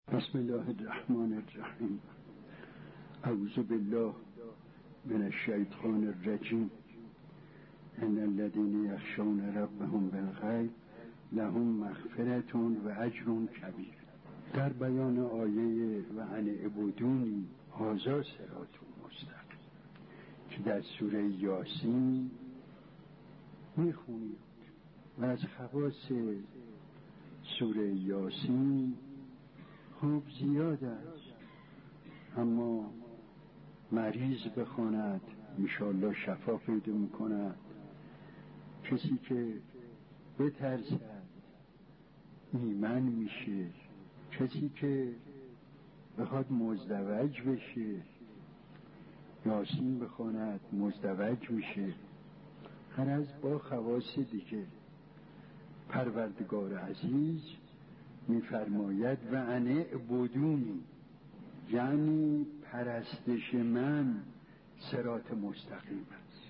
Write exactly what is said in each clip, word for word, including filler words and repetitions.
بسم الله الرحمن الرحیم. اعوذ بالله من الشیطان الرجیم. ان الذين يخشون ربهم بالغیب لهم مغفرة و اجر کبیر. در بیان آیه و ان اعبدونی هذا صراط مستقیم که در سوره یاسین میخونید و از خواص سوره یاسین خوب زیاد است، اما مریض بخواند انشاءالله شفا پیدا میکند. کسی که بترسد ایمن میشه، کسی که بخواد مزدوج بشه یاسین بخواند مزدوج میشه. هر از با خواص دیگه. پروردگار عزیز میفرماید و ان اعبدونی، یعنی پرستش من صراط مستقیم است.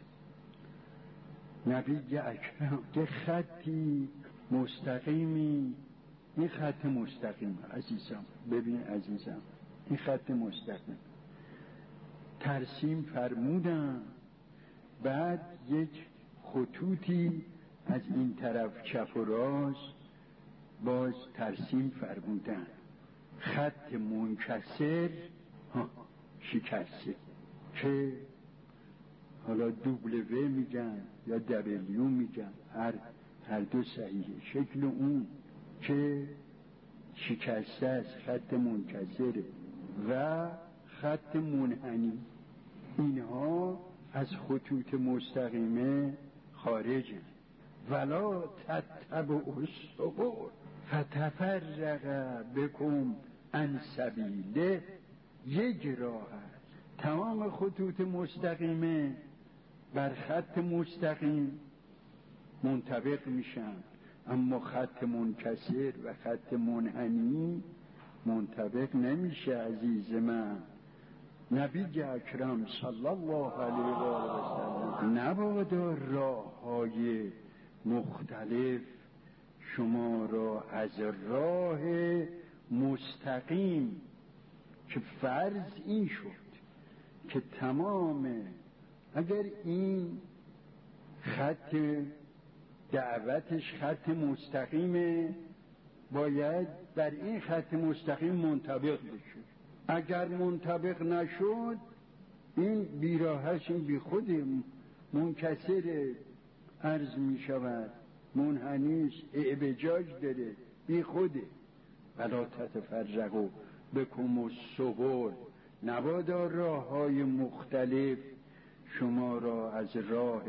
نبی اکرم که خطی مستقیمی، این خط مستقیم عزیزم، ببین عزیزم این خط مستقیم ترسیم فرمودن، بعد یک خطوطی از این طرف چپ و راست باز ترسیم فرمودن. خط منکسر شکسته که حالا دوبلوه میگن یا دبلیو میگن، هر هر دو صحیحه. شکل اون که شکسته است خط منکسره و خط منحنی، اینها از خطوط مستقیمه خارجه. ولا تتبعوا السبل فتفرق بكم عن سبیله. یک راه است، تمام خطوط مستقیمه بر خط مستقیم منطبق میشن، اما خط منکسر و خط منحنی منطبق نمیشه. عزیز من، نبی اکرم صلی الله علیه و آله و سلم نبادا راه های مختلف شما را از راه مستقیم، که فرض این شد که تمام، اگر این خط دعوتش خط مستقیمه باید بر این خط مستقیم منطبق بشه. اگر منطبق نشد این بیراهش، این بی خود منکسر عرض می شود، منحنیش اعوجاج داره، بی خوده. ولا تتفرقوا بکم السبل، نبادا راه های مختلف شما را از راه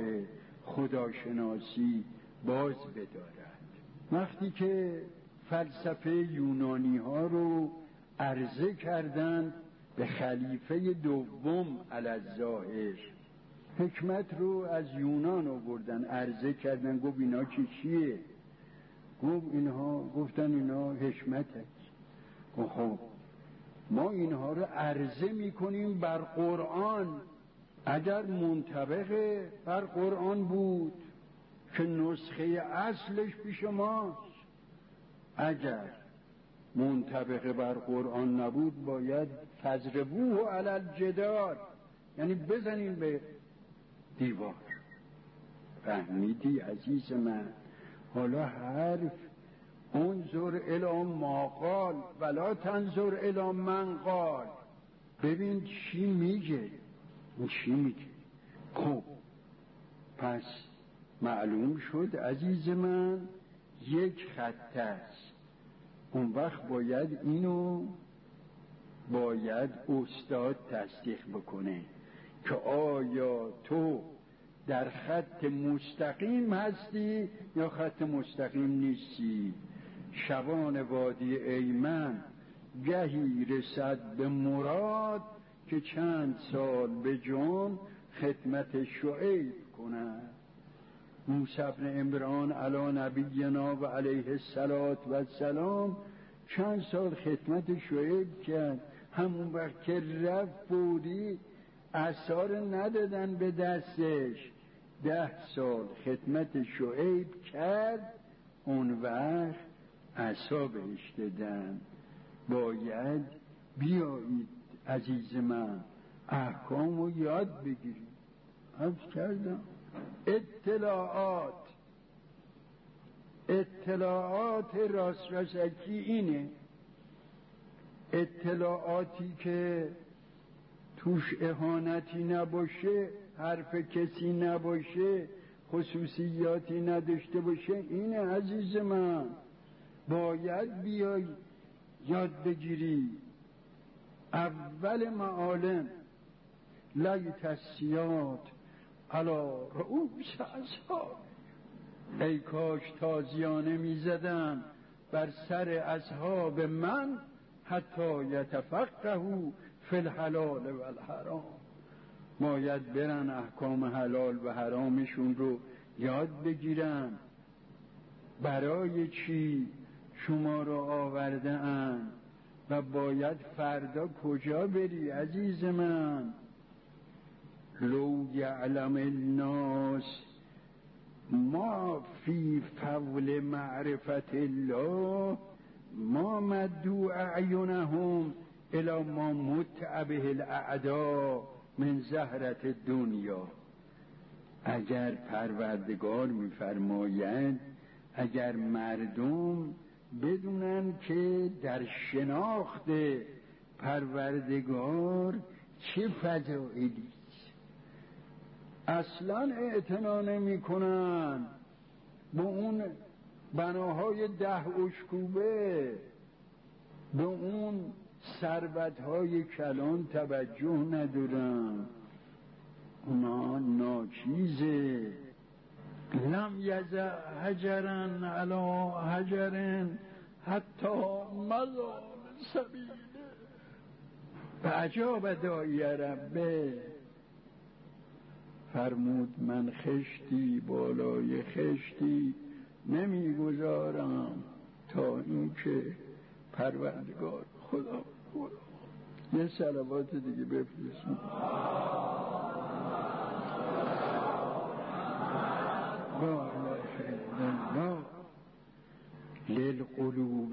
خداشناسی باز بدارد. وقتی که فلسفه یونانی ها رو عرضه کردند به خلیفه دوم علی الظاهر، حکمت رو از یونان آوردن عرضه کردن، گفت اینا چی چیه؟ گفت اینها، گفتن اینا حکمت است. گفت خب ما اینها رو عرضه میکنیم بر قرآن. اگر منطبق بر قرآن بود که نسخه اصلش پیش ماست، اگر منطبق بر قرآن نبود باید فضربوه علی الجدار، یعنی بزنیم به دیوار. فهمیدی عزیز من؟ حالا حرف انظر الی ما قال ولا تنظر الی من قال. ببین چی میگه، چی میگه. خب پس معلوم شد عزیز من یک خط است. اون وقت باید اینو باید استاد تصدیق بکنه که آیا تو در خط مستقیم هستی یا خط مستقیم نیستی. شبان وادی ایمن گهی رسد به مراد که چند سال به جان خدمت شعیب کند. موسی بن عمران علی نبینا و علیه السلام چند سال خدمت شعیب کرد. همون وقت که رفت بودی اثار ندادن به دستش، ده سال خدمت شعیب کرد، اون وقت عصا بهش دادن. باید بیایید عزیز من احکام رو یاد بگیرید. عرض کردم اطلاعات اطلاعات راست رسکی اینه، اطلاعاتی که توش اهانتی نباشه، حرف کسی نباشه، خصوصیاتی نداشته باشه، اینه عزیز من. باید بیای یاد بگیری. اول معالم لیت السیاد علی رؤوس اصحاب، ای کاش تازیانه میزدن بر سر اصحاب من حتی یتفقهوا فی الحلال و الحرام. باید برن احکام حلال و حرامشون رو یاد بگیرن. برای چی شما رو آورده ان و باید فردا کجا بری عزیز من؟ لو یعلم الناس ما فی فضل معرفت الله ما مدوا اعینهم الی ما متع به الاعداء من زهرت الدنیا. اگر پروردگار میفرماید اگر مردم بدونن که در شناخت پروردگار چه فضائلی اصلا اعتنا نمی کنن، به اون بناهای ده اشکوبه، به اون ثروت‌های کلان توجه ندارن، اونا ناچیزه. لم یزع حجرن علی حجرن حتی مضى سبیله فاجاب داعی ربه. فرمود من خشتی بالای خشتی نمیگذارم تا اینکه پروردگار خدا خدا. یه صلوات دیگه بفرستیم. للقلوب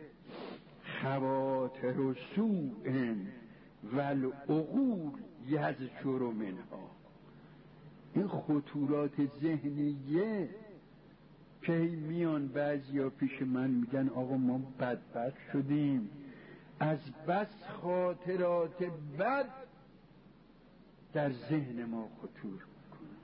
خواطر سوء والعقول یزجر منها. این خطورات ذهنیه که میان بعضیا پیش من میگن آقا ما بدبخت شدیم از بس خاطرات بد در ذهن ما خطور میکنه،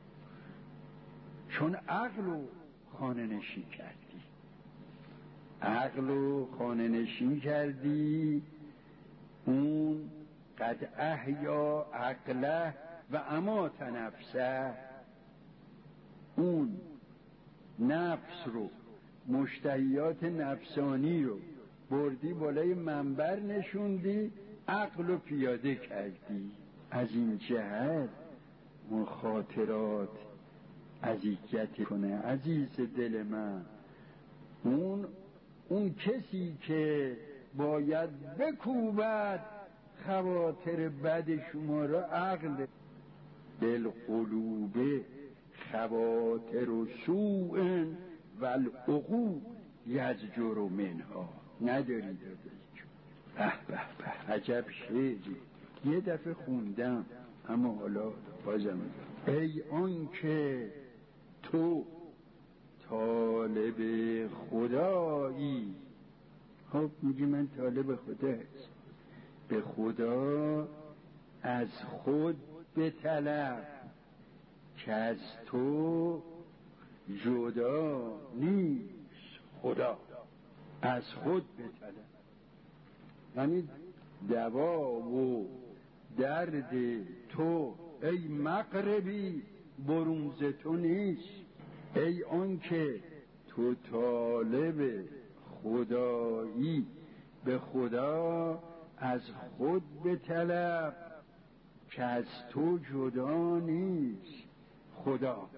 چون عقل رو خانه نشین کردی، عقل رو خانه نشین کردی. اون قد احیا عقله و امات نفسه، اون نفس رو مشتهیات نفسانی رو بردی بالای منبر نشوندی، عقل رو پیاده کردی. از این جهت اون خاطرات اذیت کنه عزیز دل من. اون اون کسی که باید بکوبد خواطر بد شما را عقل. بالقلوب خواطر سوء والعقول یزجر منها. نداری دادش. به به به عجب شعری. یه دفعه خوندم اما حالا بازم ای آن که تو طالب خدایی. خب میگی من طالب خدا هست، به خدا از خود بطلب که از تو جدا نیست. خدا از خود بطلب یعنی دوا و درد تو ای مغربی برونز تو نیست. ای آن که تو طالب خدایی، به خدا از خود بطلب که از تو جدا نیست. خدا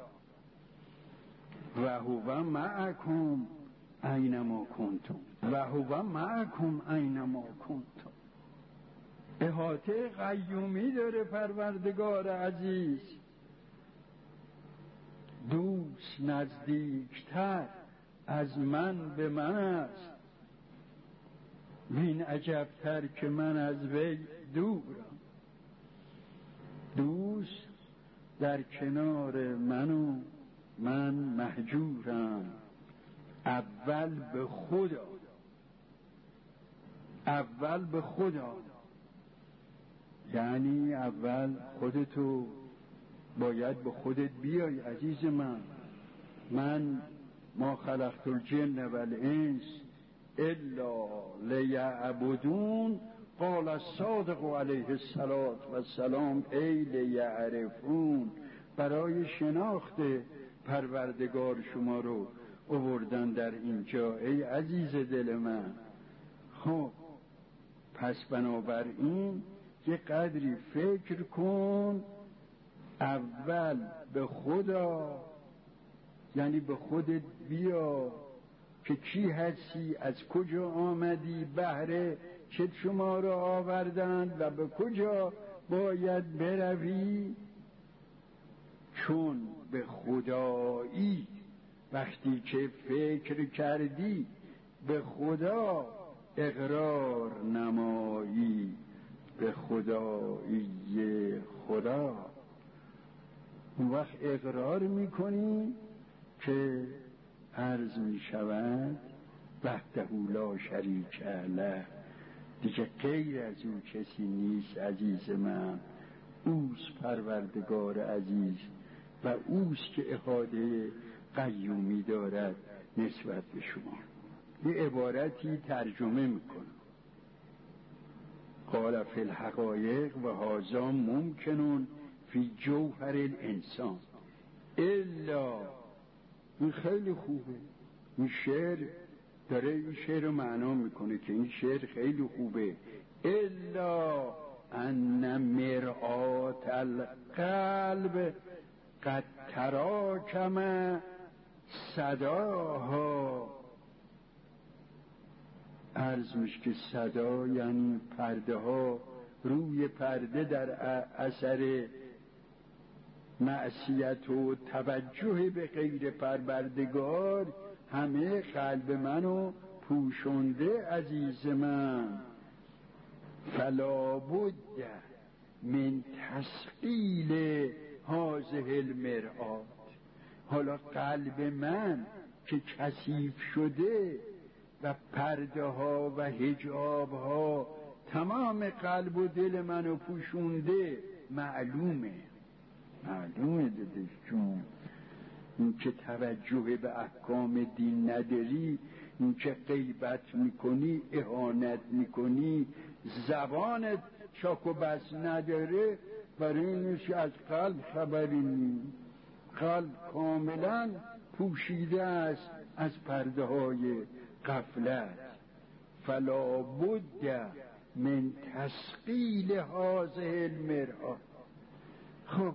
و هو معکم اینما کنتم و هو معکم اینما کنتم. احاطه قیومی داره پروردگار عزیز. دوست نزدیکتر از من به من است. وین عجبتر که من از وی دورم، دوست در کنار من و من مهجورم. اول به خدا، اول به خدا، یعنی اول خودتو باید به خودت بیای عزیز من. من ما خلقت الجن والانس الا لیعبدون، قال الصادق علیه السلام ای لیعرفون. برای شناخت پروردگار شما رو آوردن در اینجا ای عزیز دل من. خب پس بنابراین یه قدری فکر کن، اول به خدا، یعنی به خودت بیا که کی هستی، از کجا آمدی، بهره چه شما را آوردند و به کجا باید بروی. چون به خدایی وقتی که فکر کردی به خدا اقرار نمایی، به خدایی خدا، اون وقت اقرار میکنی که عرض میشود وحده لا شریک له، دیگه غیر از او کسی نیست عزیز من. اوست پروردگار عزیز و اوست که احاطه قیومی دارد نسبت به شما. یه عبارتی ترجمه میکنم. قال فی الحقایق و هذا ممکنون فی جوهر الانسان الا. این خیلی خوبه، این شعر داره این شعر رو معنا میکنه که این شعر خیلی خوبه. الا ان مرآت القلب قد تراکم صداها. عرض میشه که صدا یعنی پرده ها، روی پرده در اثر معصیت و توجه به غیر پروردگار همه قلب منو پوشونده عزیز من. فلا بد من تثقیل هذه المرآت. حالا قلب من که کثیف شده و پرده ها و حجاب ها تمام قلب و دل منو پوشونده، معلومه معلومه دادش جون، این که توجه به احکام دین نداری، این که غیبت میکنی، اهانت میکنی، زبانت چاک و بس نداره، برای اینش از قلب خبری نیست. قلب کاملا پوشیده است از پرده های غفلت. فلا بد من تثقیل هذه المرآت. خب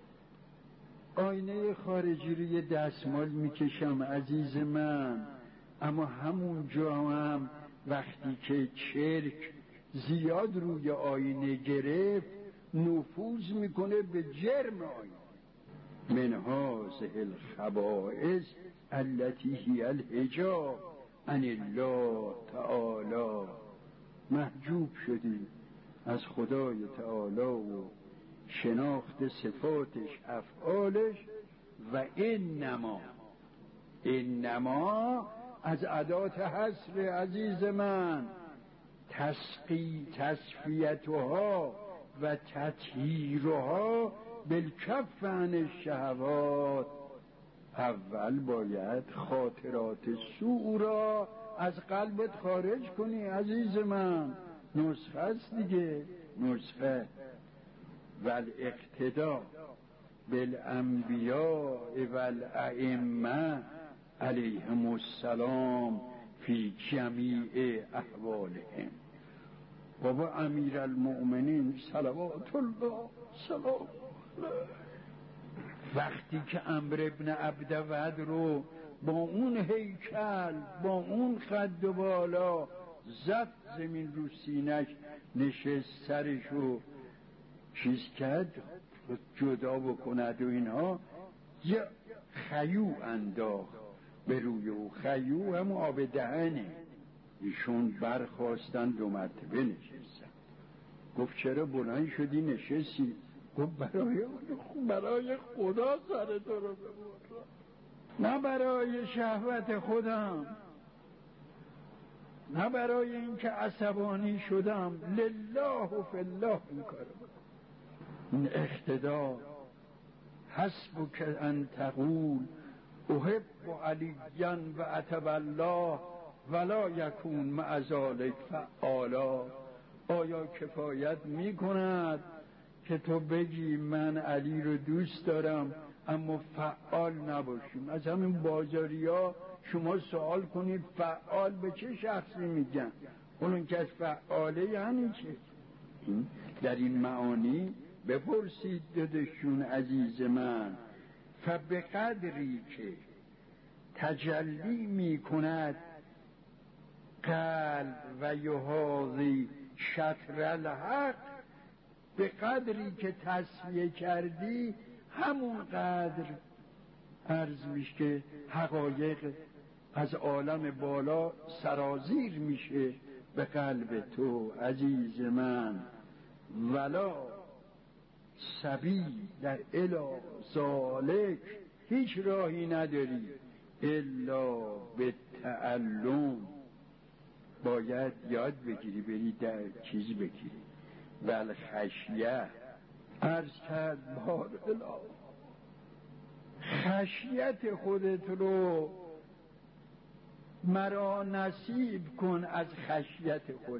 آینه خارجی رو یه دستمال میکشم عزیز من، اما همون جا هم وقتی که چرک زیاد روی آینه گرفت نفوذ میکنه به جرم آینه. من هذه الخبائث التي هي الحجاب عن الله تعالی. محجوب شدی از خدای تعالی و شناخت صفاتش، افعالش. و انما، انما از ادات حصر عزیز من، تسقی تصفیتها و تطهیرها بالکف عن الشهوات. اول باید خاطرات سوء را از قلبت خارج کنی عزیز من. نسخه است دیگه، نسخه. والاقتداء بالانبیاء والائمه علیهم السلام فی جمیع احوالهم. بابا امیر المؤمنین صلوات الله سلام وقتی که عمرو ابن عبدود رو با اون هیکل، با اون خد و بالا زد زمین رو سینش، نشست سرشو چیز کرد جدا بکند و اینها، یه خیو انداخت به روی او. خیو هم آب دهنه، ایشون برخواستن دو مرتبه نشستن. گفت چرا بلند شدی نشستی؟ گفت برای برای خدا سر تو رو ببرم، نه برای شهوت خودم، نه برای اینکه عصبانی شدم، لله و فی الله این کارو. این اقتدار حسبک ان تقول احب علیا و اتب الله ولا یکون مع ذلک فعالا. آیا کفایت می کند که تو بگی من علی رو دوست دارم اما فعال نباشیم؟ از همین بازاری ها شما سوال کنید فعال به چه شخصی میگن؟ اون که از فعاله یعنی چه؟ در این معانی بپرسید دادشون عزیز من. فبقدری که تجلی می کند قلب و یحاذی شطر الحق، به قدری که تصفیه کردی همون قدر عرض میشه که حقایق از عالم بالا سرازیر میشه به قلب تو عزیز من. ولا سبیل در الی ذالک، هیچ راهی نداری الا به تعلم، باید یاد بگیری، بری در چیز بگیری. بل خشیه عرض کرد بار الا، خشیت خودت رو مرا نصیب کن از خشیت خودت،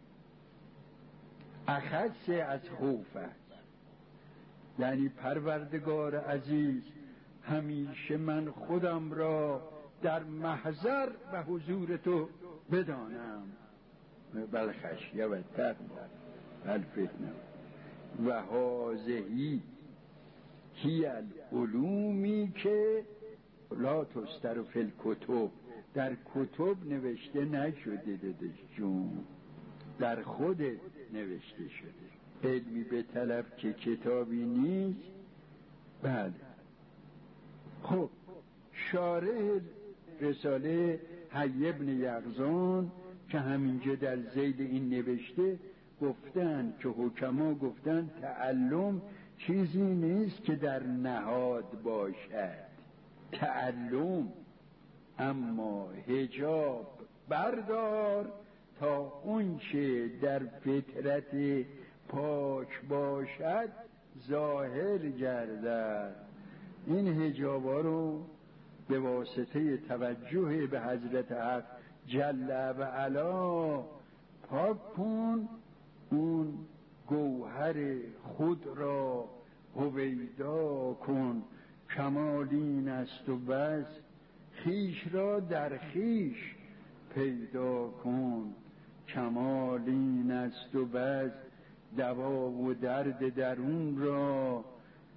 اخص از خوفت. یعنی پروردگار عزیز همیشه من خودم را در محضر و حضور تو بدانم. بل خشیه و تقوا بل فتنه و هازهی هی العلومی که لا تستر فی الکتب، در کتب نوشته نشده دادش جون، در خودت نوشته شده. علمی به طلب که کتابی نیست. بله. خب شارح رساله حی ابن یقظان که همینجا در ذیل این نوشته گفتن که حکما گفتن تعلم چیزی نیست که در نهاد باشد، تعلم اما حجاب بردار تا اون چه در فطرت پاک باشد ظاهر گردد. این حجابا رو به واسطه توجه به حضرت حق جل و علا پاک کن، اون گوهر خود را هویدا کن. کمالین است و بس، خیش را در خیش پیدا کن. کمالین است و بس، دوا و درد درون را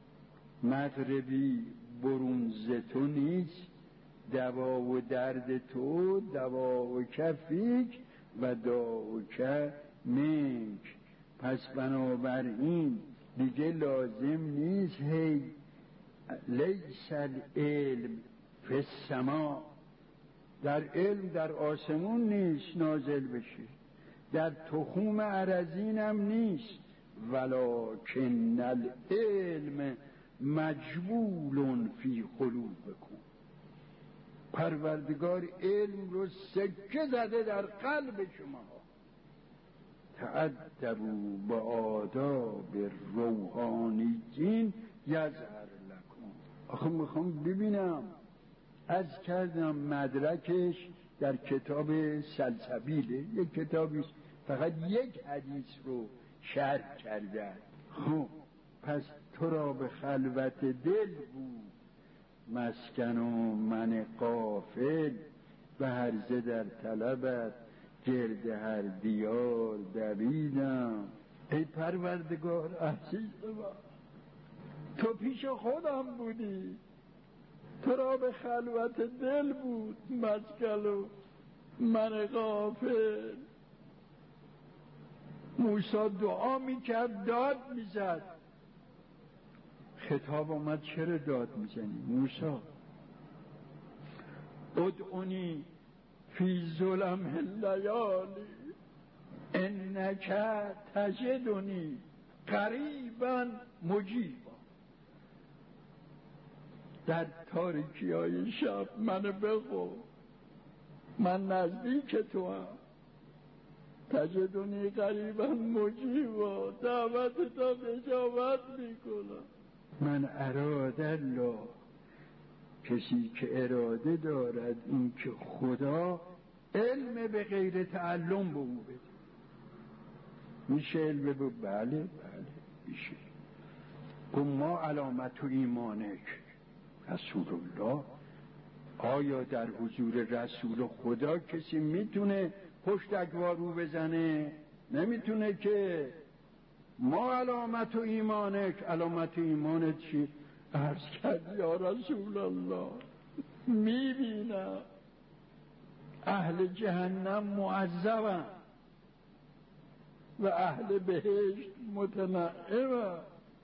مغربی برون ز تو نیست. دوا و درد تو دوا و کفیک و دا و کف منک. پس بنابراین دیگه لازم نیست هی لیس العلم فی السما، در علم در آسمون نیست نازل بشه، در تخوم ارضین هم نیست. ولکن العلم مجبول فی قلوبکم، پروردگار علم رو سکه زده در قلب شما. تأدبوا با آداب روحانیین یظهر لکم. آخه میخوام ببینم، از کردم مدرکش در کتاب سلسبیله، یک کتابی فقط یک حدیث رو شرح کرده. خب پس تو را به خلوت دل بود مسکن و من غافل، به هرزه در طلبت گرد هر دیار دویدم. ای پروردگار عزیز من، تو پیش خودم بودی، تو را به خلوت دل بود مسکن و من غافل. موسی دعا میکرد، داد میزد. خطاب آمد چرا داد میزنی موسی؟ ادعونی فی ظلم اللیالی انک تجدنی قریبا مجیبا. در تاریکی های شب منو بخو، من نزدیک تو هم. تجدنی قریبا مجیبا، دعوت تا اجابت میکنم. من اراد الله، کسی که اراده دارد این که خدا علم به غیر تعلم به او بده. میشه علم به بله بله میشه. گفت ما علامت و ایمانک رسول الله. آیا در حضور رسول خدا کسی میتونه پشت اگوارو بزنه؟ نمیتونه که. ما علامت و ایمانک، علامت و ایمانت چی؟ عرض کرد یا رسول الله میبینم اهل جهنم معذبن و اهل بهشت متنعمن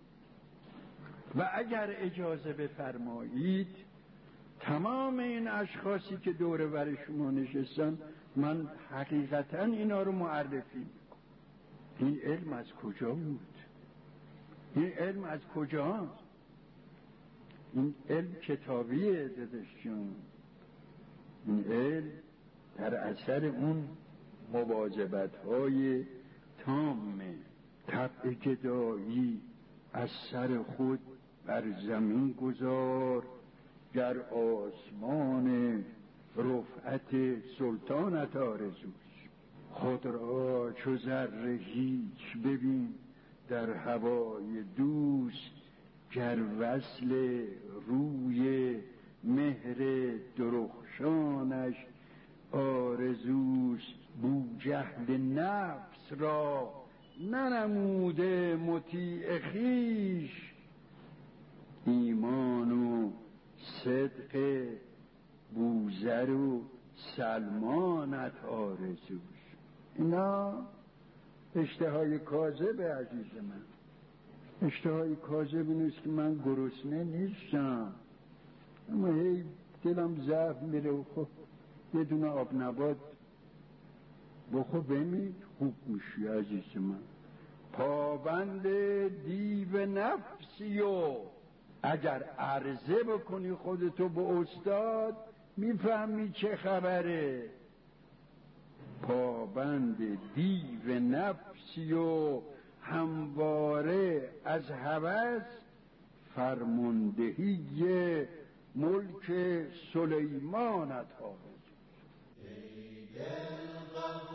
و اگر اجازه بفرمایید تمام این اشخاصی که دور بر شما نشستن من حقیقتا اینا رو معرفی میکنم. این علم از کجا بود؟ این علم از کجا؟ این علم کتابیه داداش جان. این علم در اثر اون مواظبت های تامه. طبع گدایی از سر خود بر زمین گذار، گر آسمان رفعت سلطانت آرزوست. خود را چو ذره هیچ ببین در هوای دوست، گر وصل روی مهر درخشانش آرزوست. بوجهل نفس را ننموده مطیع خویش، ایمان و صدق بوذر و سلمانت آرزوست. اینا اشتهای کاذبه عزیز من. اشتهای کاذب نیست که من گرسنه نیستم، اما هی دلم ضعف میره و خب یه دونه آب نبات بخو بمید خوب میشی عزیز من. پابند دیو نفسی و اگر عرضه بکنی خودتو به استاد میفهمی چه خبره. پابند دیو نفسی و همواره از هوس، فرماندهی ملک سلیمانت آرزوست.